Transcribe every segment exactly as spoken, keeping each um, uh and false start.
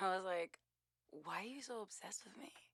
I was like, why are you so obsessed with me?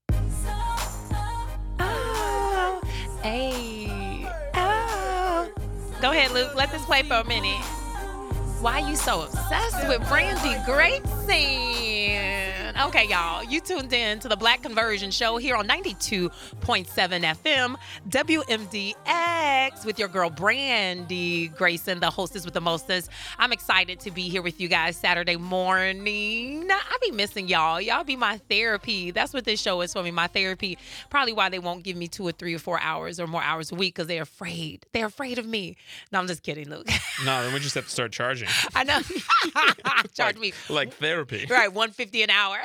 Oh, hey, oh. Go ahead, Luke. Let this play for a minute. Why are you so obsessed with Brandy Grayson? Okay, y'all, you tuned in to the Black Conversion Show here on ninety-two point seven F M, W M D X, with your girl Brandy Grayson, the hostess with the mostest. I'm excited to be here with you guys Saturday morning. I be missing y'all. Y'all be my therapy. That's what this show is for me, my therapy. Probably why they won't give me two or three or four hours or more hours a week, because they're afraid. They're afraid of me. No, I'm just kidding, Luke. No, then we just have to start charging. I know. Charge like, me. Like therapy. Right, one hundred fifty dollars an hour.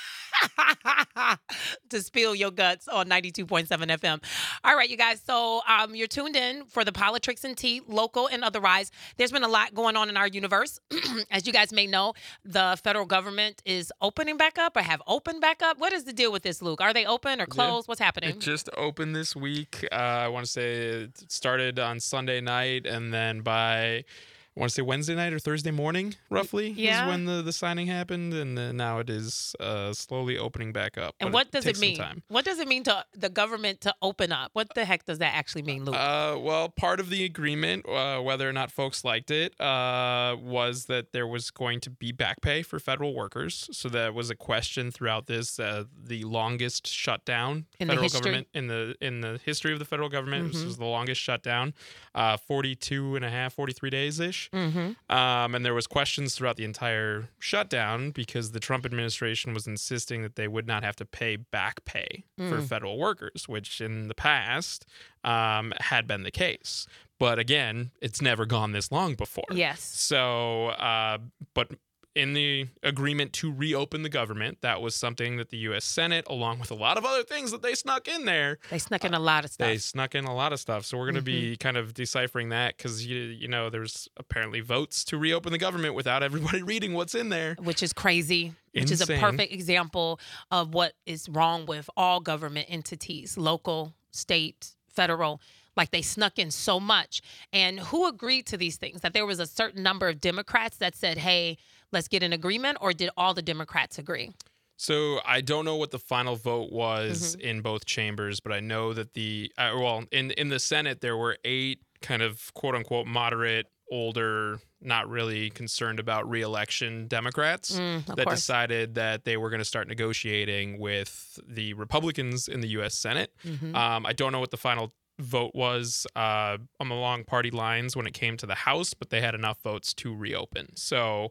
To spill your guts on ninety-two point seven F M. All right, you guys. So um, you're tuned in for the Politics and Tea, local and otherwise. There's been a lot going on in our universe. As you guys may know, the federal government is opening back up or have opened back up. What is the deal with this, Luke? Are they open or closed? Yeah. What's happening? It just opened this week. Uh, I want to say it started on Sunday night, and then by... I want to say Wednesday night or Thursday morning, roughly, yeah. is when the, the signing happened, and then now it is uh, slowly opening back up. And what does it mean? What does it mean to the government to open up? What the heck does that actually mean, Luke? Uh, well, part of the agreement, uh, whether or not folks liked it, uh, was that there was going to be back pay for federal workers. So that was a question throughout this. Uh, the longest shutdown in federal the history? government in the in the history of the federal government. Mm-hmm. This was the longest shutdown, uh, forty-two and a half, forty-three days ish. Mm-hmm. Um, and there was questions throughout the entire shutdown because the Trump administration was insisting that they would not have to pay back pay Mm. for federal workers, which in the past um, had been the case. But again, it's never gone this long before. Yes. So, uh, but in the agreement to reopen the government, that was something that the U S Senate, along with a lot of other things that they snuck in there. They snuck in a lot of stuff. They snuck in a lot of stuff. So we're going to Mm-hmm. be kind of deciphering that because, you, you know, there's apparently votes to reopen the government without everybody reading what's in there. Which is crazy. Which is a Insane. perfect example of what is wrong with all government entities, local, state, federal. Like they snuck in so much. And who agreed to these things? That there was a certain number of Democrats that said, hey, let's get an agreement, or did all the Democrats agree? So I don't know what the final vote was Mm-hmm. in both chambers, but I know that the, uh, well, in, in the Senate, there were eight kind of quote unquote moderate, older, not really concerned about re-election Democrats Mm, of that course. decided that they were going to start negotiating with the Republicans in the U S Senate. Mhm. Um, I don't know what the final vote was uh, on the long party lines when it came to the House, but they had enough votes to reopen. So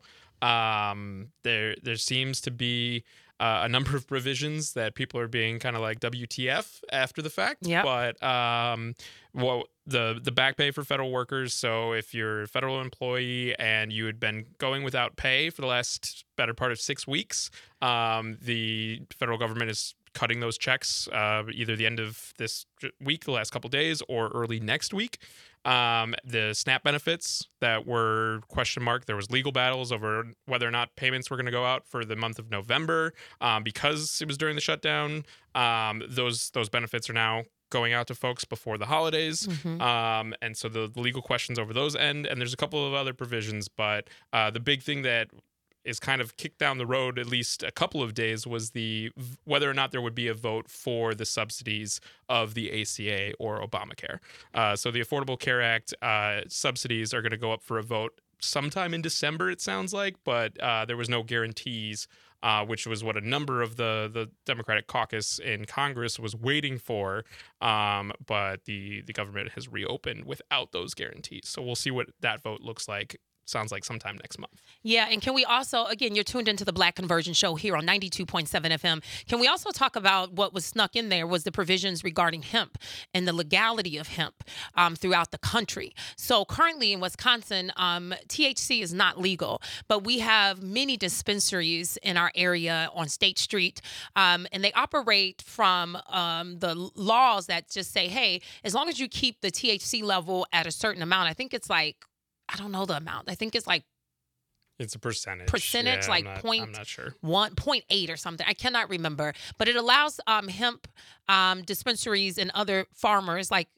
um, there there seems to be uh, a number of provisions that people are being kind of like W T F after the fact. Yep. But um, well, the the back pay for federal workers. So if you're a federal employee and you had been going without pay for the last better part of six weeks, um, the federal government is cutting those checks uh, either the end of this week, the last couple of days, or early next week. Um, the SNAP benefits that were question mark. There was legal battles over whether or not payments were going to go out for the month of November um, because it was during the shutdown. Um, those those benefits are now going out to folks before the holidays. Mhm. Um, and so the, the legal questions over those end. And there's a couple of other provisions, but uh, the big thing that is kind of kicked down the road at least a couple of days was the whether or not there would be a vote for the subsidies of the A C A or Obamacare. Uh, so the Affordable Care Act uh, subsidies are going to go up for a vote sometime in December, it sounds like, but uh, there was no guarantees, uh, which was what a number of the, the Democratic caucus in Congress was waiting for. Um, but the, the government has reopened without those guarantees. So we'll see what that vote looks like. Sounds like sometime next month. Yeah, and can we also, again, you're tuned into the Black Conversion Show here on ninety-two point seven F M. Can we also talk about what was snuck in there was the provisions regarding hemp and the legality of hemp um, throughout the country. So currently in Wisconsin, um, T H C is not legal, but we have many dispensaries in our area on State Street, um, and they operate from um, the laws that just say, hey, as long as you keep the T H C level at a certain amount, I think it's like, I don't know the amount. I think it's like It's a percentage. percentage, Yeah, like I'm not, point I'm not sure. one point eight or something. I cannot remember, but it allows um, hemp um, dispensaries and other farmers like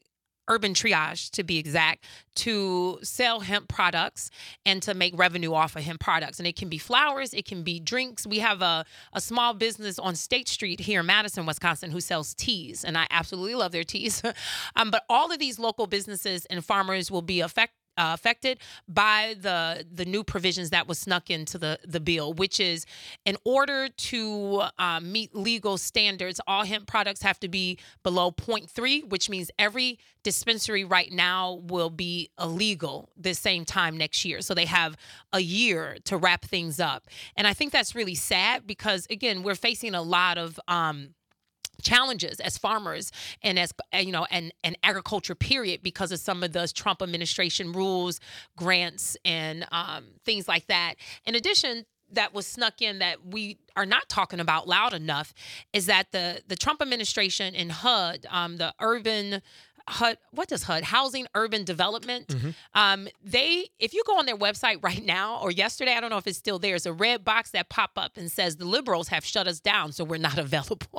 Urban Triage, to be exact, to sell hemp products and to make revenue off of hemp products. And it can be flowers, it can be drinks. We have a, a small business on State Street here in Madison, Wisconsin, who sells teas, and I absolutely love their teas. um, but all of these local businesses and farmers will be affected. Uh, affected by the the new provisions that was snuck into the, the bill, which is in order to uh, meet legal standards, all hemp products have to be below zero point three, which means every dispensary right now will be illegal this same time next year. So they have a year to wrap things up. And I think that's really sad because, again, we're facing a lot of um, challenges as farmers and as, you know, and, and agriculture period because of some of those Trump administration rules, grants, and um, things like that. In addition, that was snuck in that we are not talking about loud enough is that the, the Trump administration and H U D, um, the urban H U D, what does H U D? Housing Urban Development. Mm-hmm. Um, they, if you go on their website right now or yesterday, I don't know if it's still there, it's a red box that pop up and says the liberals have shut us down, so we're not available.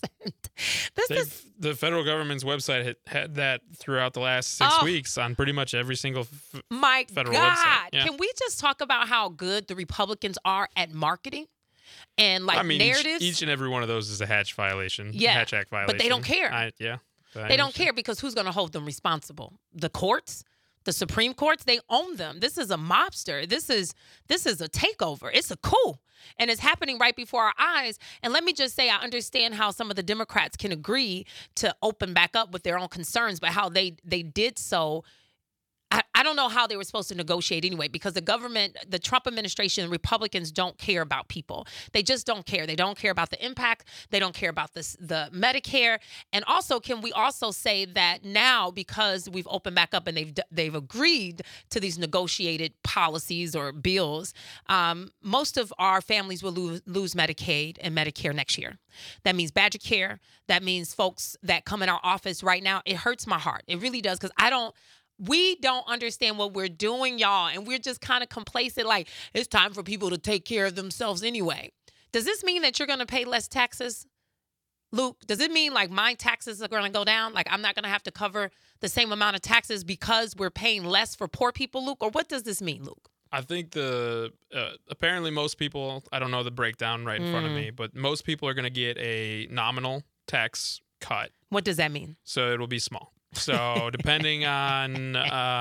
this They've, is the federal government's website had, had that throughout the last six oh, weeks on pretty much every single f- my federal God. website. Yeah. Can we just talk about how good the Republicans are at marketing? And like I mean, narratives? Each, each and every one of those is a Hatch violation. Yeah, Hatch Act violation. but they don't care. I, yeah. They don't care because who's going to hold them responsible? The courts, the Supreme Courts, they own them. This is a mobster. This is this is a takeover. It's a coup. And it's happening right before our eyes. And let me just say, I understand how some of the Democrats can agree to open back up with their own concerns, but how they they did so, I, I don't know how they were supposed to negotiate anyway, because the government, the Trump administration, Republicans don't care about people. They just don't care. They don't care about the impact. They don't care about this, the Medicare. And also, can we also say that now, because we've opened back up and they've they've agreed to these negotiated policies or bills, um, most of our families will lose, lose Medicaid and Medicare next year. That means Badger Care. That means folks that come in our office right now. It hurts my heart. It really does, because I don't. We don't understand what we're doing, y'all, and we're just kind of complacent, like, it's time for people to take care of themselves anyway. Does this mean that you're going to pay less taxes, Luke? Does it mean, like, my taxes are going to go down? Like, I'm not going to have to cover the same amount of taxes because we're paying less for poor people, Luke? Or what does this mean, Luke? I think the uh, apparently most people, I don't know the breakdown right in mm. front of me, but most people are going to get a nominal tax cut. What does that mean? So it'll be small. So depending on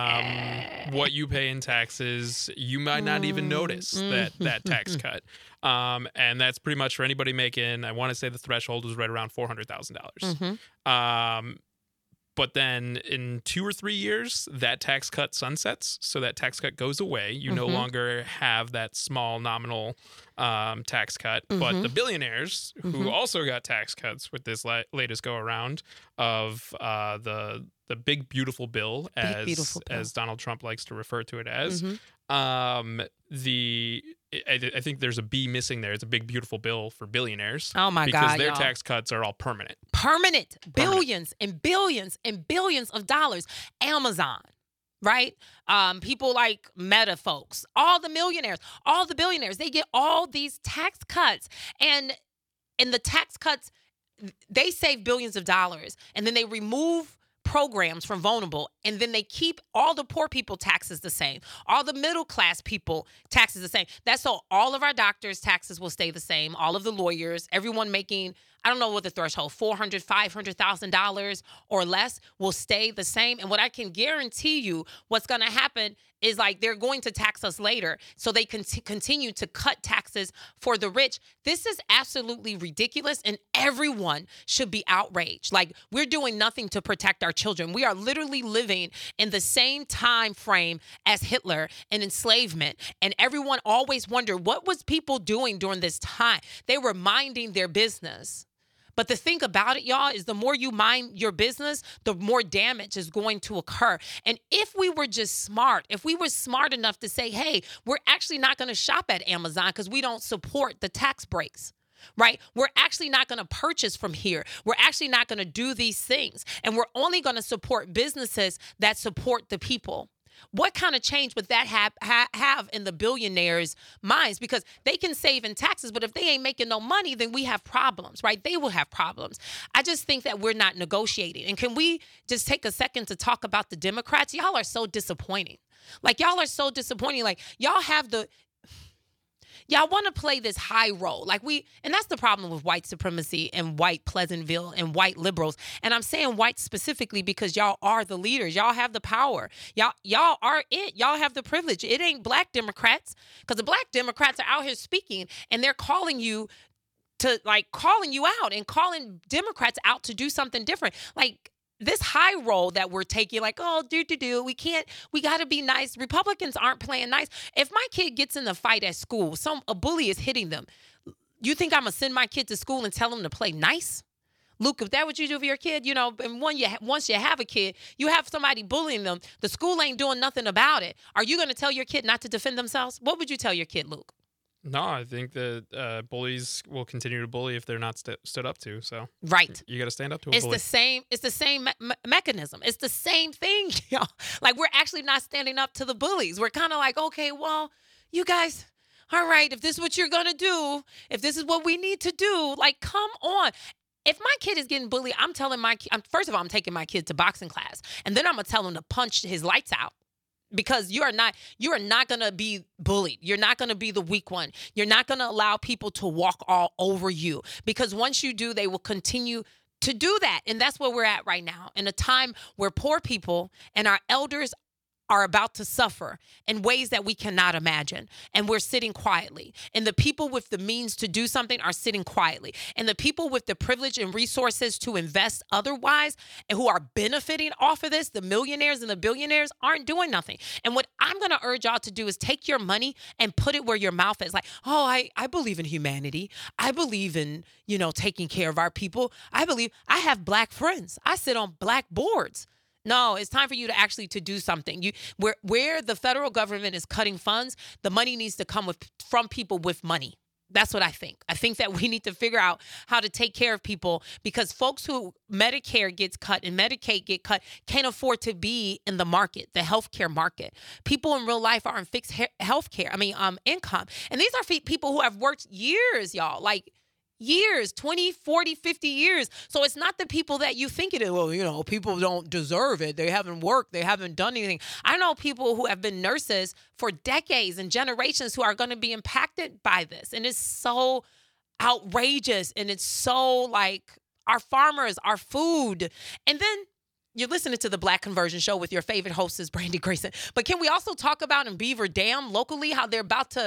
um, what you pay in taxes, you might not even notice that that tax cut. Um, and that's pretty much for anybody making, I want to say the threshold was right around four hundred thousand dollars. Mm-hmm. Um, but then in two or three years, that tax cut sunsets. So that tax cut goes away. You mm-hmm. no longer have that small nominal um, tax cut. Mm-hmm. But the billionaires who mm-hmm. also got tax cuts with this la- latest go around of uh, the the big beautiful bill, big, as beautiful bill. as Donald Trump likes to refer to it as, mm-hmm. um, the I, I think there's a B missing there. It's a big beautiful bill for billionaires. Oh my because God! Because their y'all. tax cuts are all permanent. Permanent, permanent, billions and billions and billions of dollars. Amazon. Right? Um, people like Meta folks, all the millionaires, all the billionaires, they get all these tax cuts. And in the tax cuts, they save billions of dollars. And then they remove programs from vulnerable, and then they keep all the poor people taxes the same. All the middle class people taxes the same. That's so all of our doctors' taxes will stay the same. All of the lawyers, everyone making, I don't know what the threshold, four hundred thousand dollars, five hundred thousand dollars or less will stay the same. And what I can guarantee you, what's going to happen is, like, they're going to tax us later. So they can t- continue to cut taxes for the rich. This is absolutely ridiculous, and everyone should be outraged. Like, we're doing nothing to protect our children. We are literally living in the same time frame as Hitler and enslavement. And everyone always wondered, what was people doing during this time? They were minding their business. But the thing about it, y'all, is the more you mind your business, the more damage is going to occur. And if we were just smart, if we were smart enough to say, hey, we're actually not going to shop at Amazon because we don't support the tax breaks, right? We're actually not going to purchase from here. We're actually not going to do these things. And we're only going to support businesses that support the people. What kind of change would that have, ha- have in the billionaires' minds? Because they can save in taxes, but if they ain't making no money, then we have problems, right? They will have problems. I just think that we're not negotiating. And can we just take a second to talk about the Democrats? Y'all are so disappointing. Like, y'all are so disappointing. Like, y'all have the... Y'all want to play this high role. Like we, and that's the problem with white supremacy and white Pleasantville and white liberals. And I'm saying white specifically because y'all are the leaders. Y'all have the power. Y'all, y'all are it. Y'all have the privilege. It ain't black Democrats, because the black Democrats are out here speaking and they're calling you to like calling you out and calling Democrats out to do something different. Like, this high role that we're taking, like, oh, do, do, do, we can't, we got to be nice. Republicans aren't playing nice. If my kid gets in a fight at school, some a bully is hitting them, you think I'm going to send my kid to school and tell them to play nice? Luke, if that's what you do for your kid, you know, and when you, once you have a kid, you have somebody bullying them, the school ain't doing nothing about it. Are you going to tell your kid not to defend themselves? What would you tell your kid, Luke? No, I think that uh, bullies will continue to bully if they're not st- stood up to. So right, you got to stand up to a it's bully. the same. It's the same me- me- mechanism. It's the same thing, y'all. Like, we're actually not standing up to the bullies. We're kind of like, okay, well, you guys, all right, if this is what you're gonna do, if this is what we need to do, like, come on. If my kid is getting bullied, I'm telling my kid. First of all, I'm taking my kid to boxing class, and then I'm gonna tell him to punch his lights out. Because you are not, you are not going to be bullied. You're not going to be the weak one. You're not going to allow people to walk all over you. Because once you do, they will continue to do that. And that's where we're at right now, in a time where poor people and our elders are about to suffer in ways that we cannot imagine. And we're sitting quietly. And the people with the means to do something are sitting quietly. And the people with the privilege and resources to invest otherwise and who are benefiting off of this, the millionaires and the billionaires, aren't doing nothing. And what I'm going to urge y'all to do is take your money and put it where your mouth is. Like, oh, I, I believe in humanity. I believe in, you know, taking care of our people. I believe I have black friends. I sit on black boards. No, it's time for you to actually to do something. You where where the federal government is cutting funds, the money needs to come with from people with money. That's what I think. I think that we need to figure out how to take care of people, because folks who Medicare gets cut and Medicaid get cut can't afford to be in the market, the healthcare market. People in real life are on fixed he- healthcare, I mean, um, income. And these are fe- people who have worked years, y'all, like years, twenty, forty, fifty years. So it's not the people that you think it is. Well, you know, people don't deserve it. They haven't worked. They haven't done anything. I know people who have been nurses for decades and generations who are going to be impacted by this. And it's so outrageous. And it's so like our farmers, our food. And then you're listening to the Black Conversion Show with your favorite hostess, Brandy Grayson. But can we also talk about in Beaver Dam locally how they're about to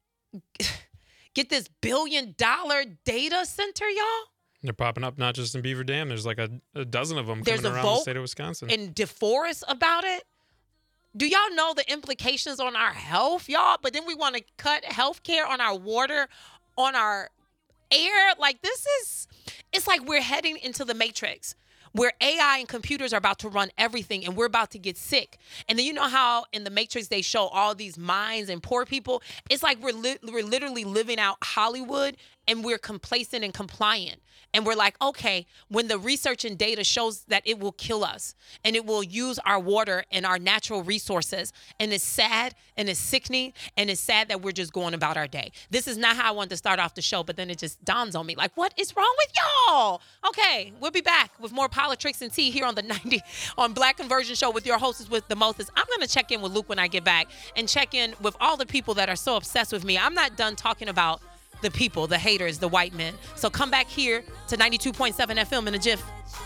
get this billion dollar data center, y'all? They're popping up not just in Beaver Dam. There's like a, a dozen of them There's coming a around the vote state of Wisconsin. in DeForest about it. Do y'all know the implications on our health, y'all? But then we want to cut health care on our water, on our air. Like, this is, it's like we're heading into the Matrix, where A I and computers are about to run everything, and we're about to get sick. And then you know how in the Matrix they show all these minds and poor people? It's like we're li- we're literally living out Hollywood, and we're complacent and compliant. And we're like, okay, when the research and data shows that it will kill us and it will use our water and our natural resources, and it's sad and it's sickening, and it's sad that we're just going about our day. This is not how I wanted to start off the show, but then it just dawns on me, like, what is wrong with y'all? Okay, we'll be back with more politics and tea here on the ninety on Black Conversion Show with your hostess with the mostest. I'm going to check in with Luke when I get back and check in with all the people that are so obsessed with me. I'm not done talking about the people, the haters, the white men. So come back here to ninety-two point seven F M in a jiff.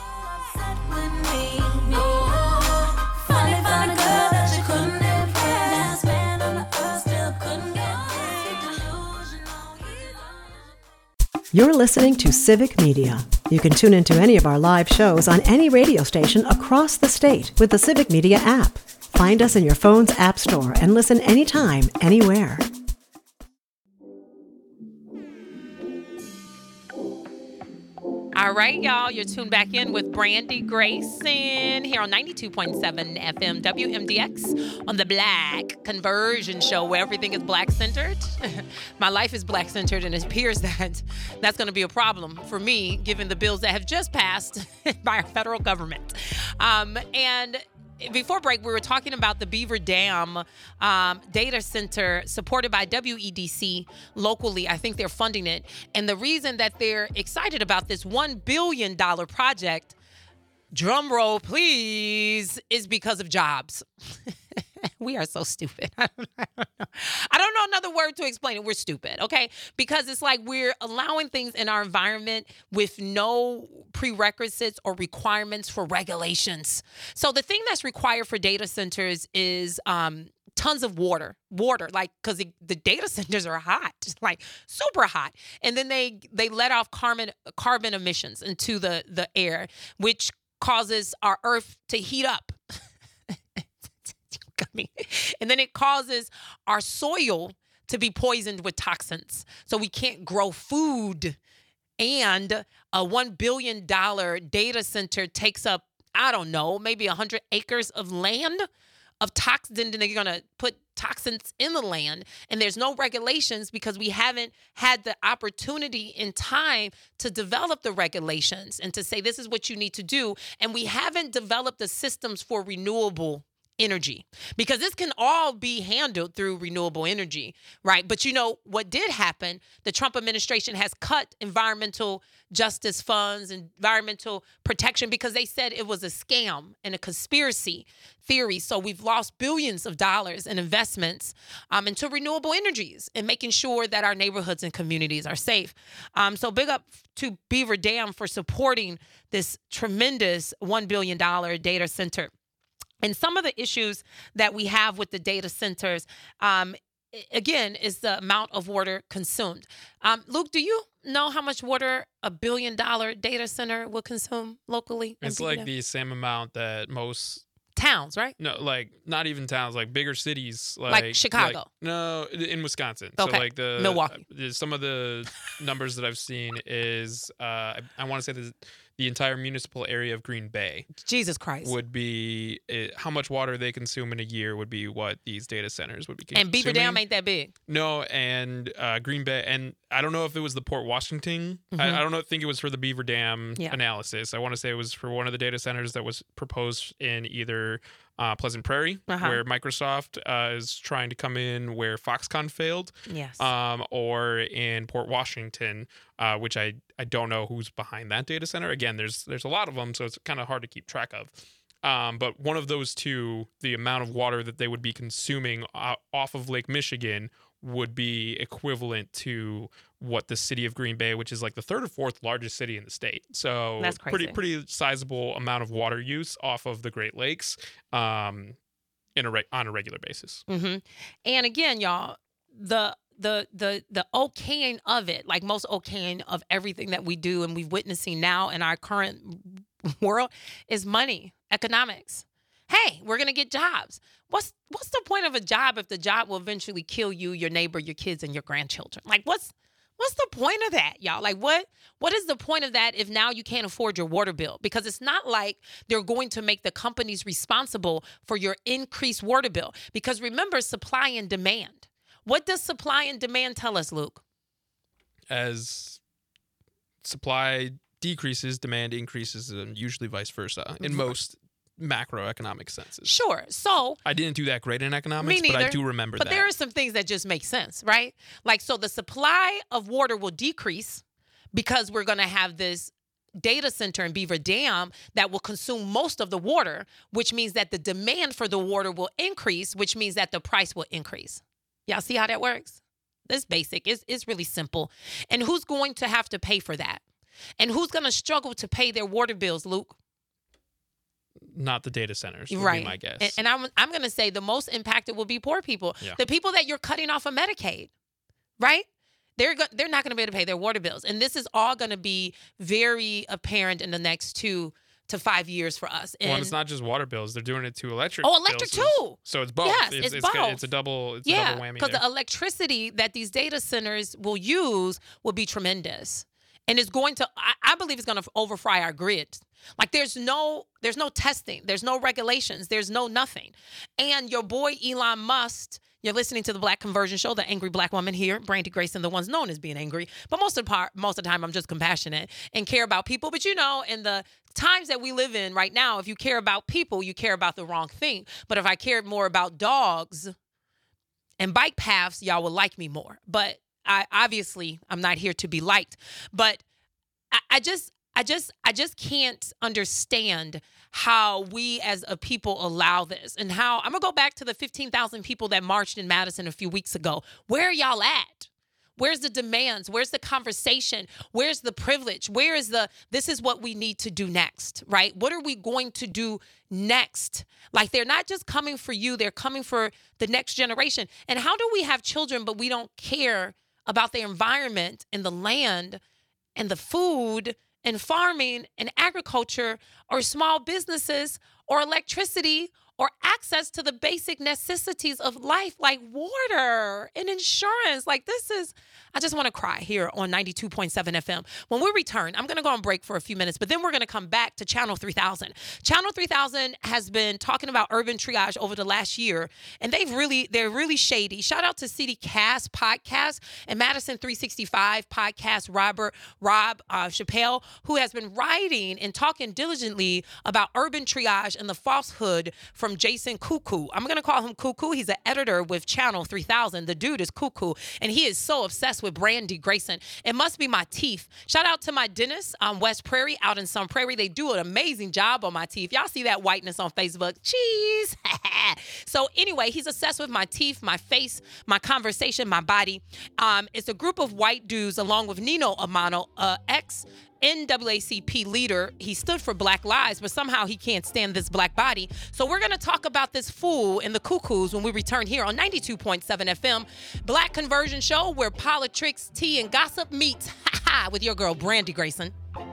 You're listening to Civic Media. You can tune into any of our live shows on any radio station across the state with the Civic Media app. Find us in your phone's app store and listen anytime, anywhere. All right, y'all, you're tuned back in with Brandy Grayson here on ninety-two point seven F M W M D X on the Black Conversion Show, where everything is Black-centered. My life is Black-centered, and it appears that that's going to be a problem for me, given the bills that have just passed by our federal government. Um, and before break, we were talking about the Beaver Dam um, data center supported by W E D C locally. I think they're funding it. And the reason that they're excited about this one billion dollars project, drum roll please, is because of jobs. We are so stupid. I don't, I don't know. I don't know another word to explain it. We're stupid, okay? Because it's like we're allowing things in our environment with no prerequisites or requirements for regulations. So the thing that's required for data centers is um, tons of water, water, like because the data centers are hot, like super hot, and then they they let off carbon carbon emissions into the the air, which causes our Earth to heat up. And then it causes our soil to be poisoned with toxins. So we can't grow food. And a one billion dollars data center takes up, I don't know, maybe one hundred acres of land of toxins. And they're going to put toxins in the land. And there's no regulations because we haven't had the opportunity in time to develop the regulations and to say this is what you need to do. And we haven't developed the systems for renewable energy, because this can all be handled through renewable energy, right? But you know what did happen? The Trump administration has cut environmental justice funds, environmental protection, because they said it was a scam and a conspiracy theory. So we've lost billions of dollars in investments um, into renewable energies and making sure that our neighborhoods and communities are safe. Um, so big up to Beaver Dam for supporting this tremendous one billion dollars data center. And some of the issues that we have with the data centers, um, again, is the amount of water consumed. Um, Luke, do you know how much water a billion dollar data center will consume locally? It's like the same amount that most towns, right? No, like not even towns, like bigger cities, like, like Chicago. Like, no, in Wisconsin. Okay. So like the Milwaukee. Uh, some of the numbers that I've seen is uh, I, I want to say the the entire municipal area of Green Bay. Jesus Christ. Would be uh, how much water they consume in a year would be what these data centers would be consuming. And Beaver Dam ain't that big. No, and uh, Green Bay, and I don't know if it was the Port Washington. Mm-hmm. I, I don't know. think it was for the Beaver Dam yeah. analysis. I want to say it was for one of the data centers that was proposed in either uh, Pleasant Prairie, uh-huh. where Microsoft uh, is trying to come in, where Foxconn failed. Yes. Um, or in Port Washington, uh, which I, I don't know who's behind that data center. Again, there's there's a lot of them, so it's kind of hard to keep track of. Um, but one of those two, the amount of water that they would be consuming uh, off of Lake Michigan would be equivalent to what the city of Green Bay, which is like the third or fourth largest city in the state. So That's crazy. pretty pretty sizable amount of water use off of the Great Lakes um, in a re- on a regular basis. Mm-hmm. And again, y'all, the the the the okaying of it, like most okaying of everything that we do and we're witnessing now in our current world, is money, economics. Hey, we're gonna get jobs. What's what's the point of a job if the job will eventually kill you, your neighbor, your kids, and your grandchildren? Like, what's what's the point of that, y'all? Like, what what is the point of that if now you can't afford your water bill? Because it's not like they're going to make the companies responsible for your increased water bill. Because remember, supply and demand. What does supply and demand tell us, Luke? As supply decreases, demand increases, and usually vice versa in most macroeconomic senses. Sure. So I didn't do that great in economics, but I do remember but that. But there are some things that just make sense, right? Like, so the supply of water will decrease because we're going to have this data center in Beaver Dam that will consume most of the water, which means that the demand for the water will increase, which means that the price will increase. Y'all see how that works? It's basic. It's, it's really simple. And who's going to have to pay for that? And who's going to struggle to pay their water bills, Luke? Not the data centers, would right. be my guess. And, and I'm, I'm going to say the most impacted will be poor people. Yeah. The people that you're cutting off of Medicaid, right? They're go- they're not going to be able to pay their water bills. And this is all going to be very apparent in the next two to five years for us. And well, and it's not just water bills. They're doing it to electric Oh, electric bills. too. So it's both. Yes, it's, it's it's, both. It's a double, it's yeah, a double whammy because there. the electricity that these data centers will use will be tremendous. And it's going to, I, I believe it's going to overfry our grid. Like there's no, there's no testing. There's no regulations. There's no nothing. And your boy Elon Musk You're listening to the Black Conversion Show, the angry Black woman here, Brandy Grayson, the ones known as being angry. But most of the part, most of the time, I'm just compassionate and care about people. But you know, in the times that we live in right now, if you care about people, you care about the wrong thing. But if I cared more about dogs and bike paths, y'all would like me more. But I obviously, I'm not here to be liked. But I, I just, I just, I just can't understand how we as a people allow this, and how I'm gonna go back to the fifteen thousand people that marched in Madison a few weeks ago. Where are y'all at? Where's the demands? Where's the conversation? Where's the privilege? Where is the, this is what we need to do next, right? What are we going to do next? Like, they're not just coming for you, they're coming for the next generation. And how do we have children, but we don't care about the environment and the land and the food and farming and agriculture or small businesses or electricity or access to the basic necessities of life like water and insurance? Like, this is, I just want to cry here on ninety-two point seven F M. When we return, I'm going to go on break for a few minutes, but then we're going to come back to Channel three thousand. Channel three thousand has been talking about urban triage over the last year, and they've really, they're really shady. Shout out to City Cast Podcast and Madison three sixty-five Podcast, Robert, Rob uh, Chappelle, who has been writing and talking diligently about urban triage and the falsehood from Jason Cuckoo. I'm going to call him Cuckoo. He's an editor with Channel three thousand. The dude is cuckoo, and he is so obsessed with Brandy Grayson. It must be my teeth. Shout out to my dentist on West Prairie, out in Sun Prairie. They do an amazing job on my teeth. Y'all see that whiteness on Facebook? Cheese. So anyway, he's obsessed with my teeth, my face, my conversation, my body. Um, it's a group of white dudes along with Nino Amano, uh, ex N double A C P leader. He stood for Black lives, but somehow he can't stand this black body. So we're going to talk about this fool and the cuckoos when we return here on ninety-two point seven F M. Black Conversion Show, where politics, tea, and gossip meet. Ha ha, with your girl, Brandy Grayson.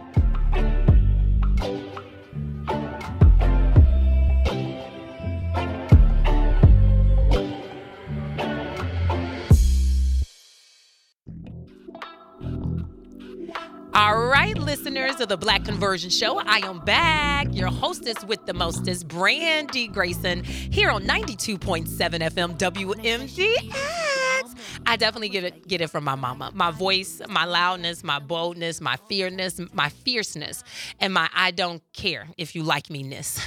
All right, listeners of the Black Conversion Show, I am back, your hostess with the mostest, Brandy Grayson, here on ninety-two point seven F M W M D X. I definitely get it, get it from my mama. My voice, my loudness, my boldness, my fearness, my fierceness, and my I don't care if you like me-ness.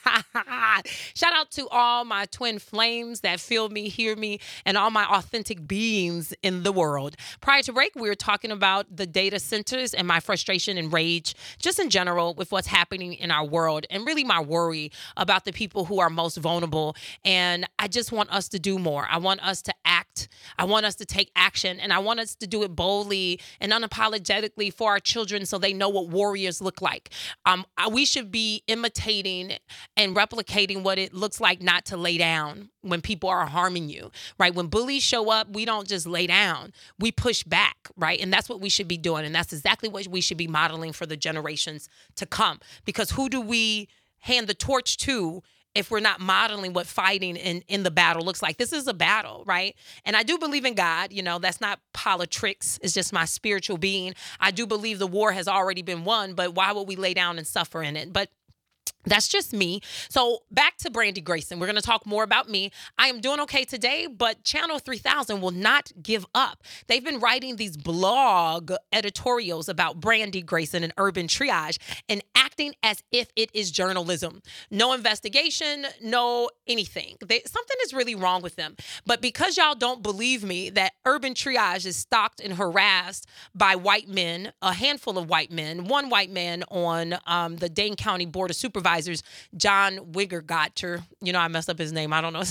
Shout out to all my twin flames that feel me, hear me, and all my authentic beings in the world. Prior to break, we were talking about the data centers and my frustration and rage, just in general, with what's happening in our world, and really my worry about the people who are most vulnerable. And I just want us to do more. I want us to act. I want us to take action, and I want us to do it boldly and unapologetically for our children so they know what warriors look like. Um, we should be imitating and replicating what it looks like not to lay down when people are harming you, right? When bullies show up, we don't just lay down, we push back, right? And that's what we should be doing. And that's exactly what we should be modeling for the generations to come. Because who do we hand the torch to if we're not modeling what fighting in, in the battle looks like? This is a battle, right? And I do believe in God. You know, that's not politics. It's just my spiritual being. I do believe the war has already been won, but why would we lay down and suffer in it? But that's just me. So back to Brandy Grayson. We're going to talk more about me. I am doing okay today, but Channel three thousand will not give up. They've been writing these blog editorials about Brandy Grayson and urban triage and acting as if it is journalism. No investigation, no anything. They, something is really wrong with them. But because y'all don't believe me that urban triage is stalked and harassed by white men, a handful of white men, one white man on um, the Dane County Board of Supervisors, John Wingergotter, you know, I messed up his name. I don't know.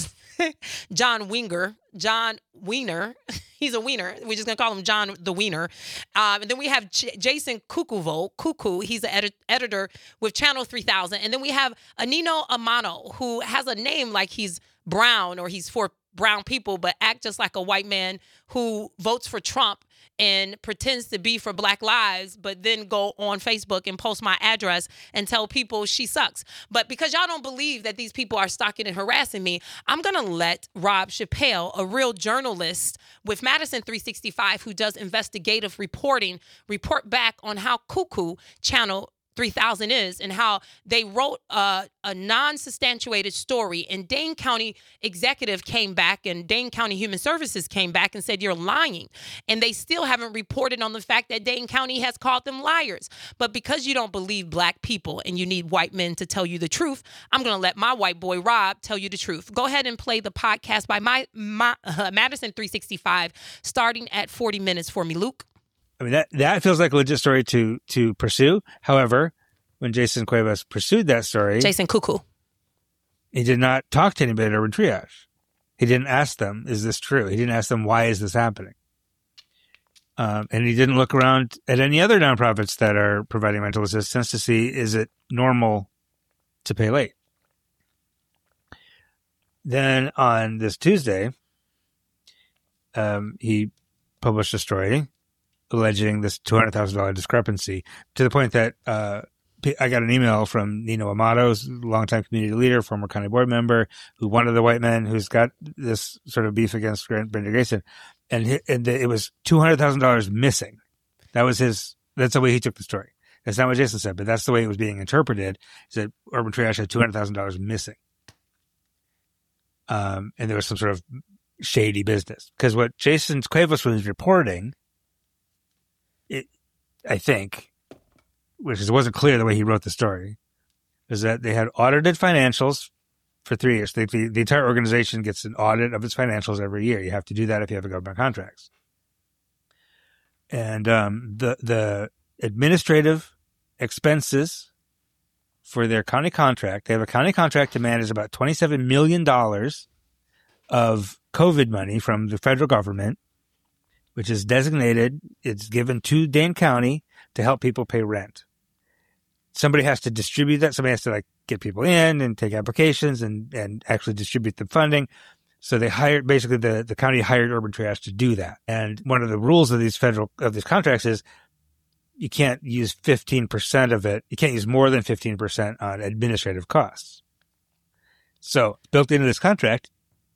John Winger, John Wiener. He's a wiener. We're just going to call him John the Wiener. Um, and then we have J- Jason Cuckoo. Cuckoo. He's an edi- editor with Channel three thousand. And then we have Anino Amano, who has a name like he's brown or he's for brown people, but act just like a white man who votes for Trump and pretends to be for Black lives, but then go on Facebook and post my address and tell people she sucks. But because y'all don't believe that these people are stalking and harassing me, I'm going to let Rob Chappelle, a real journalist with Madison three sixty-five who does investigative reporting, report back on how cuckoo Channel three thousand is and how they wrote a, a non-substantiated story, and Dane County executive came back and Dane County Human Services came back and said, you're lying. And they still haven't reported on the fact that Dane County has called them liars. But because you don't believe black people and you need white men to tell you the truth, I'm going to let my white boy Rob tell you the truth. Go ahead and play the podcast by my, my uh, Madison three sixty-five, starting at forty minutes for me, Luke. I mean, that, that feels like a legit story to to pursue. However, when Jason Cuevas pursued that story, Jason Cuckoo, he did not talk to anybody at Urban Triage. He didn't ask them, is this true? He didn't ask them, why is this happening? Um, and he didn't look around at any other nonprofits that are providing rental assistance to see, is it normal to pay late? Then on this Tuesday, um, he published a story alleging this two hundred thousand dollars discrepancy, to the point that uh, I got an email from Nino Amato, who's a longtime community leader, former county board member, who one of the white men who's got this sort of beef against Brenda Grayson, and he, and it was two hundred thousand dollars missing. That was his. That's the way he took the story. That's not what Jason said, but that's the way it was being interpreted. Is that Urban Triage had two hundred thousand dollars missing, um, and there was some sort of shady business, because what Jason Cuevas was reporting, It, I think, which is, wasn't clear the way he wrote the story, is that they had audited financials for three years. The, the, the entire organization gets an audit of its financials every year. You have to do that if you have a government contracts. And um, the the administrative expenses for their county contract, they have a county contract to manage about twenty-seven million dollars of COVID money from the federal government, which is designated, it's given to Dane County to help people pay rent. Somebody has to distribute that. Somebody has to like get people in and take applications and, and actually distribute the funding. So they hired, basically the, the county hired Urban Triage to do that. And one of the rules of these federal, of these contracts is you can't use fifteen percent of it. You can't use more than fifteen percent on administrative costs. So built into this contract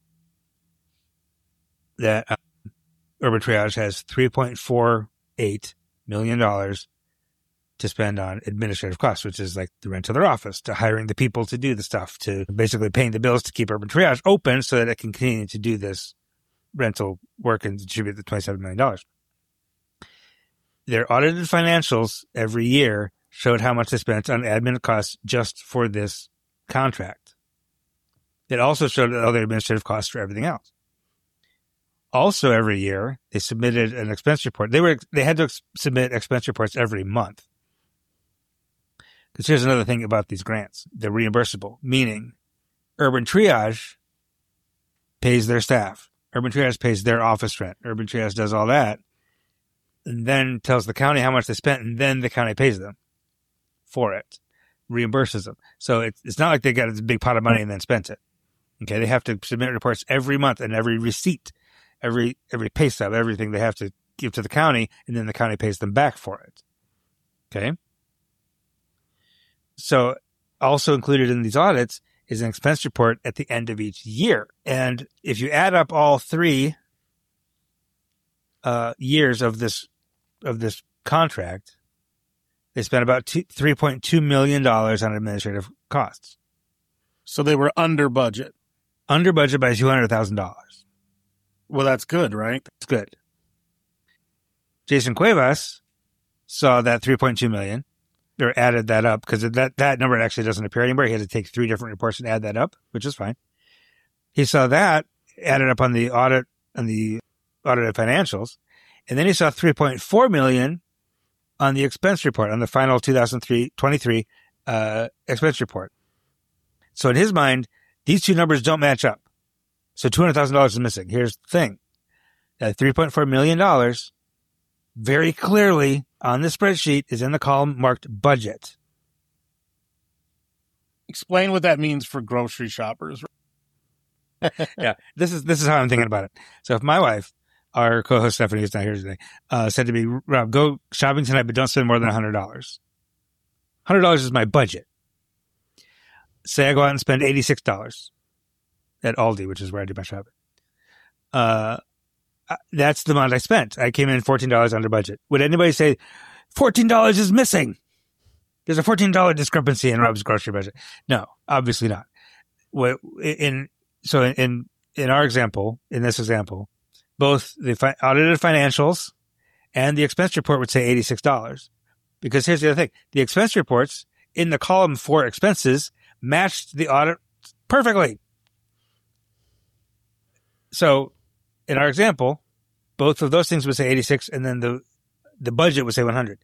that uh, Urban Triage has three point four eight million dollars to spend on administrative costs, which is like the rent of their office, to hiring the people to do the stuff, to basically paying the bills to keep Urban Triage open so that it can continue to do this rental work and distribute the twenty-seven million dollars. Their audited financials every year showed how much they spent on admin costs just for this contract. It also showed other administrative costs for everything else. Also, every year they submitted an expense report. They were they had to ex- submit expense reports every month. Because here's another thing about these grants: they're reimbursable, meaning Urban Triage pays their staff, Urban Triage pays their office rent, Urban Triage does all that, and then tells the county how much they spent, and then the county pays them for it, reimburses them. So it's it's not like they got a big pot of money and then spent it. Okay, they have to submit reports every month, and every receipt, every every pay stub, everything they have to give to the county, and then the county pays them back for it. Okay? So also included in these audits is an expense report at the end of each year. And if you add up all three uh, years of this of this contract, they spent about two, three point two million dollars on administrative costs. So they were under budget. Under budget by two hundred thousand dollars. Well, that's good, right? It's good. Jason Cuevas saw that three point two million dollars, or added that up, because that, that number actually doesn't appear anymore. He had to take three different reports and add that up, which is fine. He saw that added up on the audit, on the audited financials, and then he saw three point four million dollars on the expense report, on the final two thousand twenty-three uh, expense report. So in his mind, these two numbers don't match up. So two hundred thousand dollars is missing. Here's the thing. That three point four million dollars very clearly on the spreadsheet is in the column marked budget. Explain what that means for grocery shoppers. Yeah, this is this is how I'm thinking about it. So if my wife, our co-host Stephanie, who's not here today, uh, said to me, Rob, go shopping tonight, but don't spend more than one hundred dollars. one hundred dollars is my budget. Say I go out and spend eighty-six dollars at Aldi, which is where I do my shopping. Uh, that's the amount I spent. I came in fourteen dollars under budget. Would anybody say fourteen dollars is missing? there's a fourteen dollars discrepancy in Rob's grocery budget. No, obviously not. What in so in in our example, in this example, both the fi- audited financials and the expense report would say eighty-six dollars. Because here's the other thing. The expense reports in the column for expenses matched the audit perfectly. So in our example, both of those things would say eighty-six, and then the the budget would say one hundred.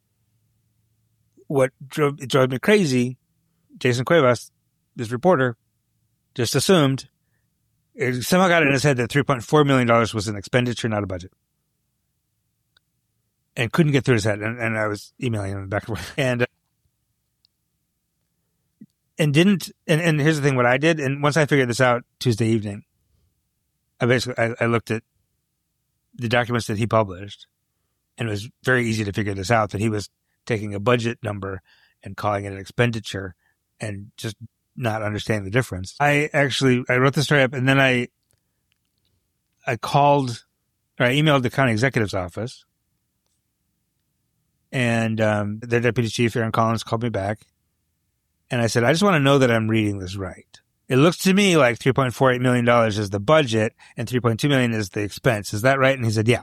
What drove, it drove me crazy, Jason Cuevas, this reporter, just assumed, it somehow got it in his head that three point four million dollars was an expenditure, not a budget. And couldn't get through his head. And, and I was emailing him back and forth. And, uh, and didn't, and, and here's the thing, what I did, and once I figured this out Tuesday evening, I basically, I, I looked at the documents that he published, and it was very easy to figure this out, that he was taking a budget number and calling it an expenditure and just not understanding the difference. I actually, I wrote the story up, and then I, I called, or I emailed the county executive's office, and um, their deputy chief, Aaron Collins, called me back, and I said, I just want to know that I'm reading this right. It looks to me like three point four eight million dollars is the budget and three point two million dollars is the expense. Is that right? And he said, yeah.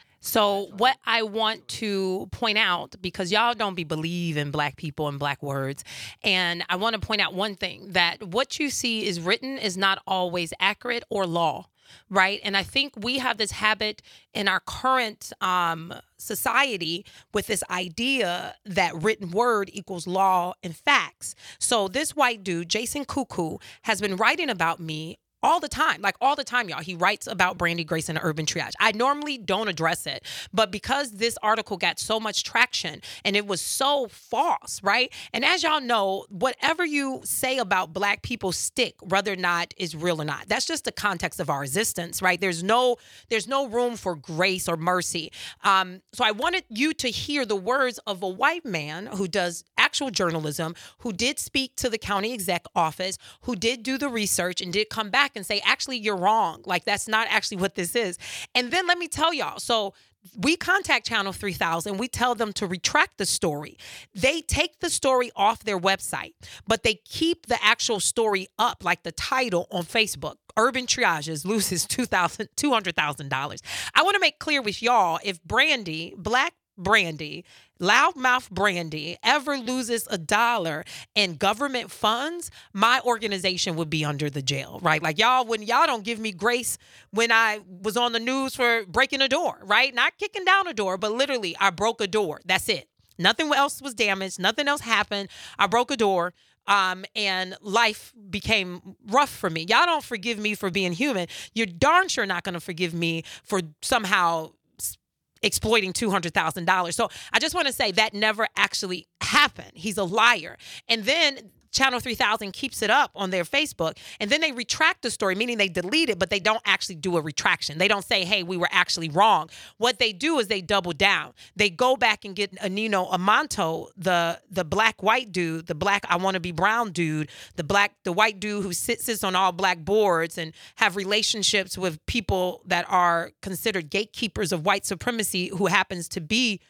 So what I want to point out, because y'all don't be believing black people and black words, and I want to point out one thing, that what you see is written is not always accurate or law, right? And I think we have this habit in our current um, society with this idea that written word equals law and facts. So this white dude, Jason Cuckoo, has been writing about me all the time, like all the time, y'all. He writes about Brandy Grace and Urban Triage. I normally don't address it, but because this article got so much traction and it was so false, right? And as y'all know, whatever you say about black people stick, whether or not is real or not. That's just the context of our existence, right? There's no, there's no room for grace or mercy. Um, so I wanted you to hear the words of a white man who does actual journalism, who did speak to the county exec office, who did do the research and did come back and say, actually, you're wrong. Like, that's not actually what this is. And then let me tell y'all. So we contact Channel three thousand. We tell them to retract the story. They take the story off their website, but they keep the actual story up, like the title on Facebook. Urban Triages loses two hundred thousand dollars. I want to make clear with y'all, if Brandy, Black Brandy, loudmouth Brandy, ever loses a dollar in government funds, my organization would be under the jail, right? Like y'all, when y'all don't give me grace when I was on the news for breaking a door, right? Not kicking down a door, but literally I broke a door. That's it. Nothing else was damaged. Nothing else happened. I broke a door. Um, and life became rough for me. Y'all don't forgive me for being human. You're darn sure not going to forgive me for somehow exploiting two hundred thousand dollars. So I just want to say that never actually happened. He's a liar. And then Channel three thousand keeps it up on their Facebook, and then they retract the story, meaning they delete it, but they don't actually do a retraction. They don't say, hey, we were actually wrong. What they do is they double down. They go back and get a Nino Amanto, the the black white dude, the black I want to be brown dude, the black the white dude who sits, sits on all black boards and have relationships with people that are considered gatekeepers of white supremacy, who happens to be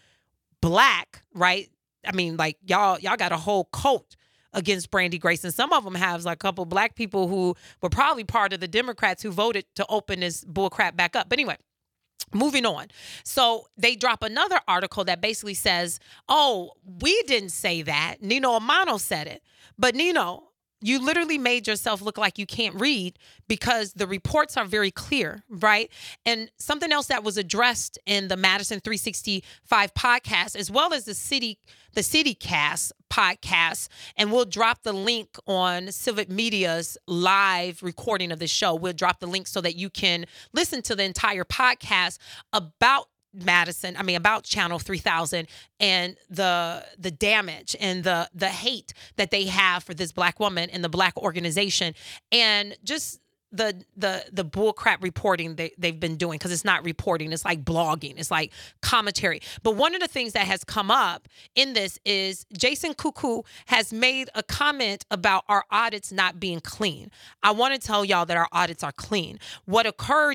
black, right? I mean, like y'all y'all got a whole cult against Brandy Grace. And some of them have like a couple black people who were probably part of the Democrats who voted to open this bullcrap back up. But anyway, moving on. So they drop another article that basically says, oh, we didn't say that. Nino Amano said it. But Nino, you literally made yourself look like you can't read because the reports are very clear, right? And something else that was addressed in the Madison three sixty-five podcast, as well as the city, the CityCast podcast, and we'll drop the link on Civic Media's live recording of the show. We'll drop the link so that you can listen to the entire podcast about Madison, I mean, about Channel three thousand and the the damage and the the hate that they have for this black woman and the black organization, and just the the the bullcrap reporting they, they've been doing, because it's not reporting, it's like blogging, it's like commentary. But one of the things that has come up in this is Jason Cuckoo has made a comment about our audits not being clean. I want to tell y'all that our audits are clean. What occurred in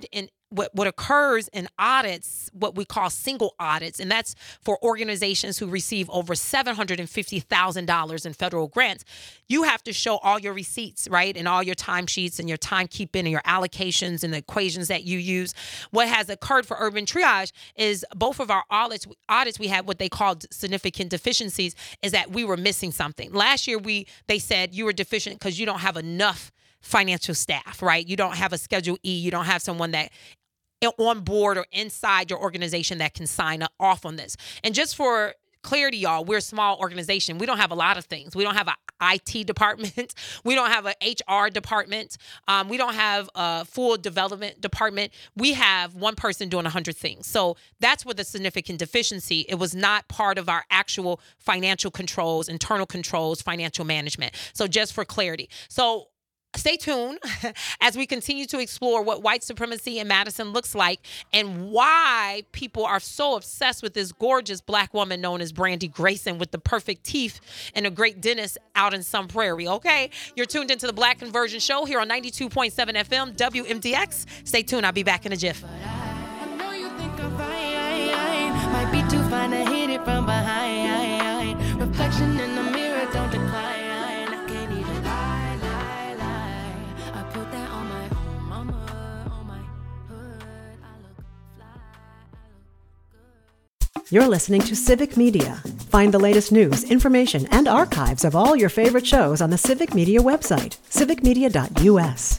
what, what occurs in audits, what we call single audits, and that's for organizations who receive over seven hundred fifty thousand dollars in federal grants. You have to show all your receipts, right, and all your timesheets and your timekeeping and your allocations and the equations that you use. What has occurred for Urban Triage is both of our audits, audits we had what they called significant deficiencies, is that we were missing something. Last year, we they said you were deficient because you don't have enough financial staff, right? You don't have a Schedule E. You don't have someone that on board or inside your organization that can sign up off on this. And just for clarity, y'all, we're a small organization. We don't have a lot of things. We don't have an I T department. We don't have an H R department. Um, we don't have a full development department. We have one person doing a hundred things. So that's where the significant deficiency. It was not part of our actual financial controls, internal controls, financial management. So just for clarity. So stay tuned as we continue to explore what white supremacy in Madison looks like and why people are so obsessed with this gorgeous black woman known as Brandy Grayson with the perfect teeth and a great dentist out in Sun Prairie, okay? You're tuned into the Black Conversion Show here on ninety-two point seven F M W M D X. Stay tuned. I'll be back in a jiff. I know you think I'm fine. Might be too fine to hit it from behind. Reflection in the mirror, don't decline. I can't even lie, lie, lie. I put that on my mama, on my hood. I look fly, I look good. You're listening to Civic Media. Find the latest news, information, and archives of all your favorite shows on the Civic Media website, civic media dot U S.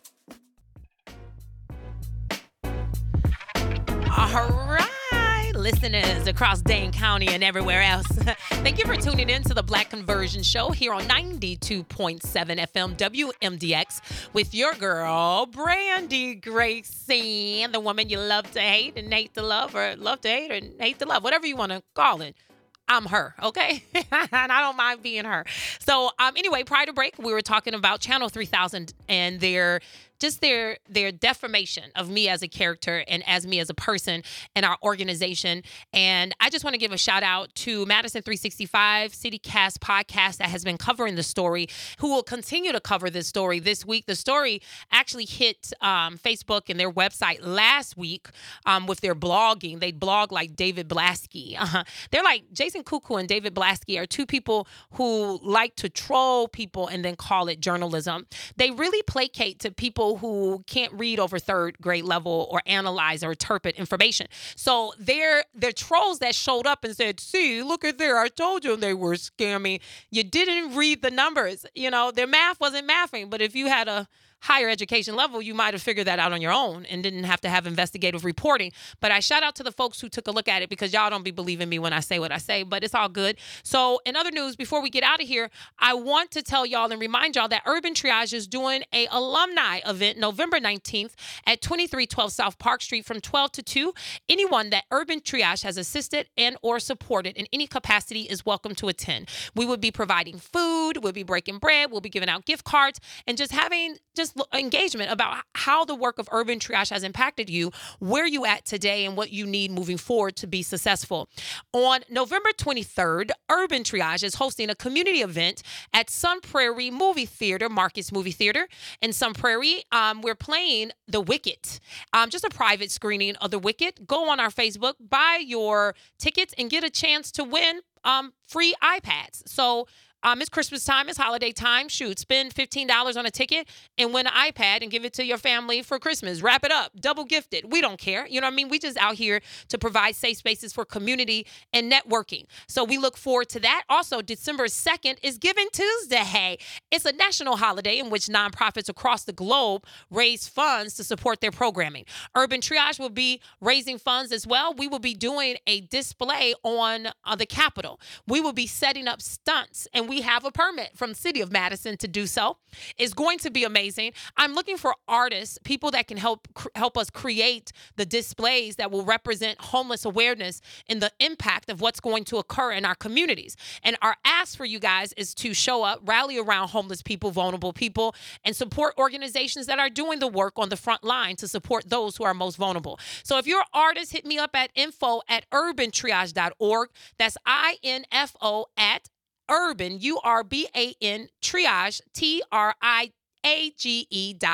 All right, listeners across Dane County and everywhere else. Thank you for tuning in to the Black Conversion Show here on ninety-two point seven F M W M D X with your girl, Brandy Grayson, the woman you love to hate and hate to love, or love to hate and hate to love, whatever you want to call it. I'm her, okay? And I don't mind being her. So um, anyway, prior to break, we were talking about Channel three thousand and their just their their defamation of me as a character and as me as a person and our organization. And I just want to give a shout out to Madison three sixty-five CityCast podcast that has been covering the story, who will continue to cover this story this week. The story actually hit um, Facebook and their website last week um, with their blogging. They blog like David Blasky. Uh-huh. They're like Jason Kuku and David Blasky are two people who like to troll people and then call it journalism. They really placate to people who can't read over third grade level or analyze or interpret information. So they're, they're trolls that showed up and said, see, look at there, I told you they were scamming. You didn't read the numbers. You know, their math wasn't mathing, but if you had a higher education level, you might have figured that out on your own and didn't have to have investigative reporting. But I shout out to the folks who took a look at it because y'all don't be believing me when I say what I say, but it's all good. So in other news, before we get out of here, I want to tell y'all and remind y'all that Urban Triage is doing a alumni event November nineteenth at twenty-three twelve South Park Street from twelve to two. Anyone that Urban Triage has assisted and or supported in any capacity is welcome to attend. We would be providing food, we'll be breaking bread, we'll be giving out gift cards, and just having just engagement about how the work of Urban Triage has impacted you, where you at today, and what you need moving forward to be successful. On November twenty-third, Urban Triage is hosting a community event at Sun Prairie Movie Theater, Marcus Movie Theater in Sun Prairie. Um, we're playing The Wicket, um, just a private screening of The Wicket. Go on our Facebook, buy your tickets, and get a chance to win um, free iPads. So Um, it's Christmas time, it's holiday time. Shoot, spend fifteen dollars on a ticket and win an iPad and give it to your family for Christmas. Wrap it up, double gifted. We don't care. You know what I mean? We just out here to provide safe spaces for community and networking. So we look forward to that. Also, December second is Giving Tuesday. It's a national holiday in which nonprofits across the globe raise funds to support their programming. Urban Triage will be raising funds as well. We will be doing a display on uh, the Capitol. We will be setting up stunts, and we have a permit from the city of Madison to do so. It's going to be amazing. I'm looking for artists, people that can help cr- help us create the displays that will represent homeless awareness and the impact of what's going to occur in our communities. And our ask for you guys is to show up, rally around homeless people, vulnerable people, and support organizations that are doing the work on the front line to support those who are most vulnerable. So if you're an artist, hit me up at info at urban triage dot org. That's I N F O at Urban, U R B A N, Triage, T R I A G E dot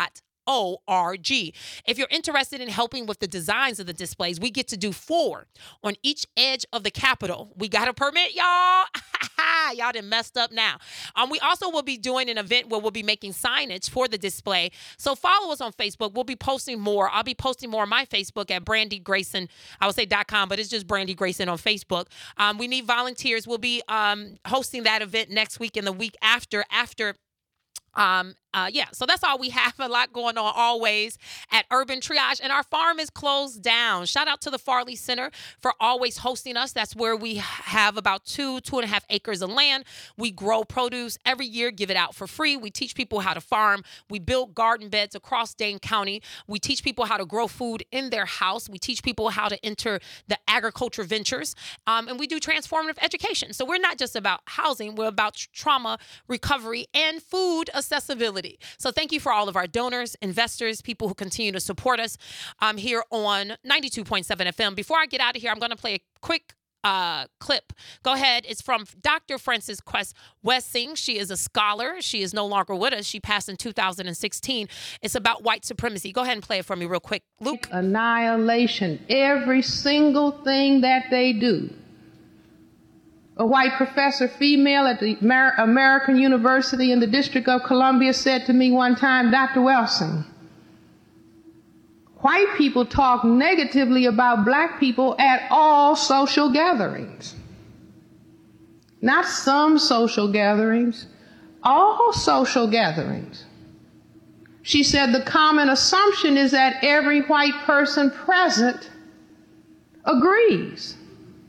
O R G. If you're interested in helping with the designs of the displays, we get to do four on each edge of the Capitol. We got a permit, y'all. Y'all done messed up now. Um, we also will be doing an event where we'll be making signage for the display. So follow us on Facebook. We'll be posting more. I'll be posting more on my Facebook at Brandy Grayson. I would say .com, but it's just Brandy Grayson on Facebook. Um, we need volunteers. We'll be um, hosting that event next week and the week after, after Um, uh, yeah, so that's all we have. A lot going on always at Urban Triage, and our farm is closed down. Shout out to the Farley Center for always hosting us. That's where we have about two, two and a half acres of land. We grow produce every year, give it out for free. We teach people how to farm. We build garden beds across Dane County. We teach people how to grow food in their house. We teach people how to enter the agriculture ventures, um, and we do transformative education. So we're not just about housing. We're about trauma recovery and food accessibility. So thank you for all of our donors, investors, people who continue to support us um, here on ninety-two point seven F M. Before I get out of here, I'm going to play a quick uh, clip. Go ahead. It's from Doctor Frances Quest Wessing. She is a scholar. She is no longer with us. She passed in two thousand sixteen. It's about white supremacy. Go ahead and play it for me real quick. Luke. Annihilation. Every single thing that they do. A white professor, female at the Amer- American University in the District of Columbia, said to me one time, Doctor Wessing, white people talk negatively about black people at all social gatherings. Not some social gatherings, all social gatherings. She said the common assumption is that every white person present agrees.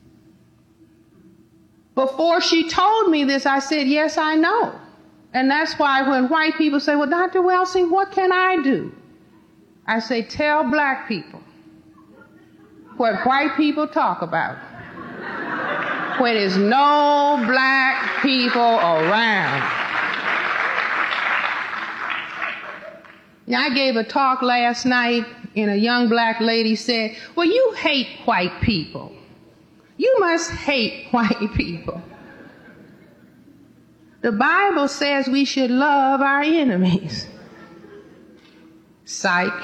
Before she told me this, I said, yes, I know. And that's why when white people say, well, Doctor Wessing, what can I do? I say, tell black people what white people talk about when there's no black people around. Now, I gave a talk last night, and a young black lady said, well, you hate white people. You must hate white people. The Bible says we should love our enemies. Psych.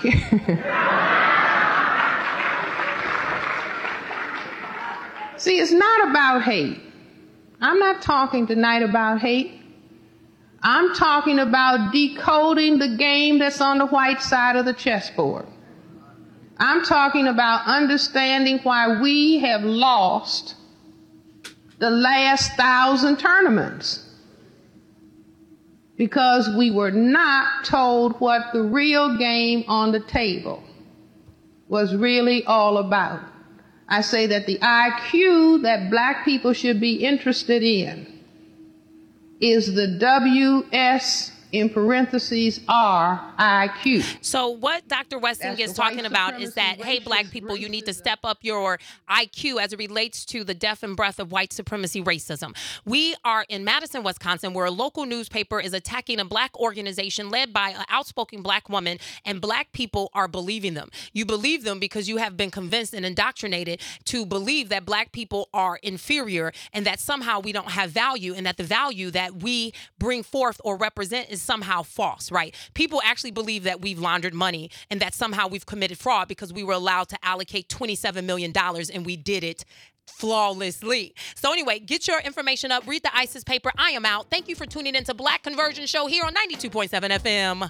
See, it's not about hate. I'm not talking tonight about hate. I'm talking about decoding the game that's on the white side of the chessboard. I'm talking about understanding why we have lost the last thousand tournaments. Because we were not told what the real game on the table was really all about. I say that the I Q that black people should be interested in is the W S in parentheses R I Q. So what Doctor Wessing That's is the white talking about is that, supremacy, hey, black racist, people, you need to racism. step up your I Q as it relates to the depth and breadth of white supremacy racism. We are in Madison, Wisconsin, where a local newspaper is attacking a black organization led by an outspoken black woman, and black people are believing them. You believe them because you have been convinced and indoctrinated to believe that black people are inferior and that somehow we don't have value, and that the value that we bring forth or represent is somehow false, right? People actually believe that we've laundered money and that somehow we've committed fraud because we were allowed to allocate twenty-seven million dollars and we did it flawlessly. So anyway, get your information up. Read the ISIS paper. I am out. Thank you for tuning into Black Conversion Show here on ninety-two point seven F M.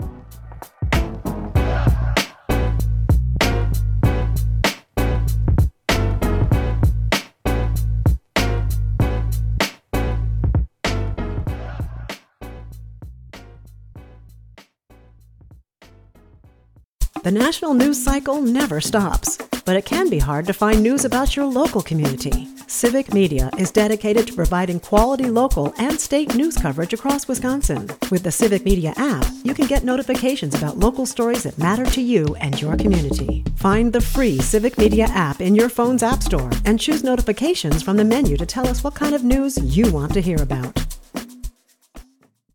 The national news cycle never stops, but it can be hard to find news about your local community. Civic Media is dedicated to providing quality local and state news coverage across Wisconsin. With the Civic Media app, you can get notifications about local stories that matter to you and your community. Find the free Civic Media app in your phone's app store and choose notifications from the menu to tell us what kind of news you want to hear about.